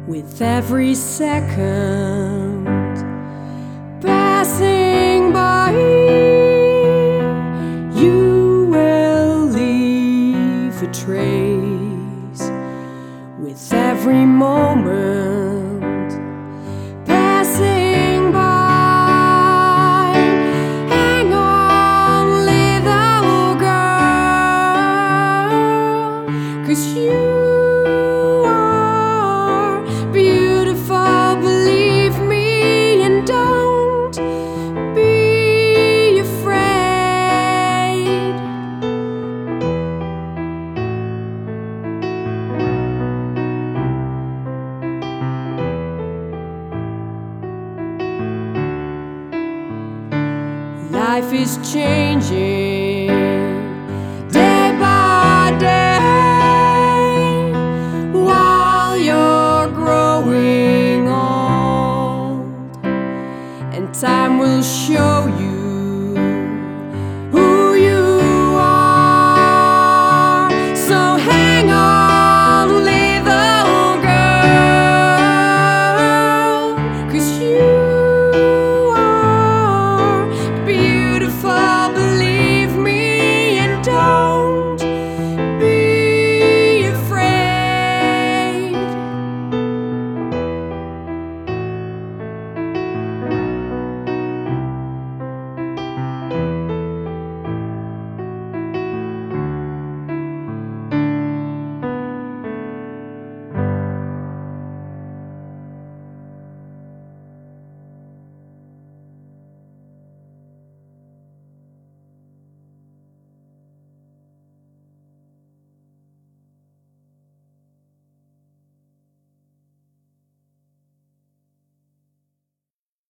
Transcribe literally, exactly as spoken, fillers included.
With every second passing by, you will leave a trace. With every moment passing by, hang on, little girl, 'cause you life is changing